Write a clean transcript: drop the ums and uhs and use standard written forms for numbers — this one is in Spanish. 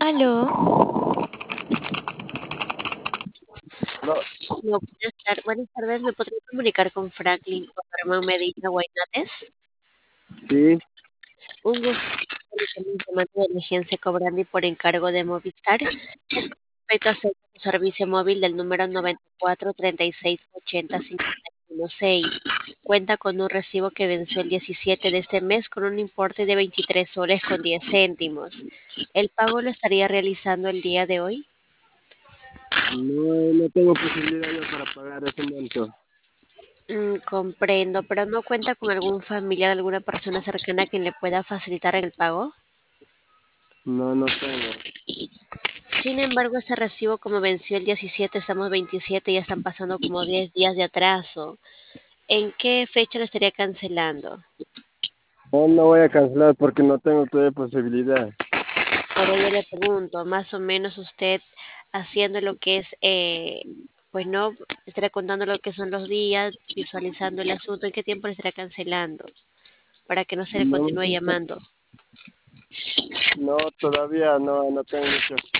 Aló, No, no, buenas tardes, ¿me podría comunicar con Franklin o Germán Medina Guainates? sí, Un gusto, un llamado de emergencia cobrando y por encargo de Movistar. Es con respecto a su servicio móvil del número 94-3680-5116. Cuenta con un recibo que venció el 17 de este mes con un importe de 23 soles con 10 céntimos. ¿El pago lo estaría realizando el día de hoy? no tengo posibilidad yo para pagar ese monto. Comprendo, pero ¿no cuenta con algún familiar, alguna persona cercana quien le pueda facilitar el pago? No tengo. Sin embargo, ese recibo como venció el 17, estamos 27, ya están pasando como 10 días de atraso. ¿En qué fecha lo estaría cancelando? No voy a cancelar porque no tengo todavía posibilidad. Por ello le pregunto, más o menos usted haciendo lo que es, pues no, estará contando lo que son los días, visualizando el asunto, ¿en qué tiempo le estará cancelando? Para que no se le No, continúe llamando. no, todavía no tengo mucho.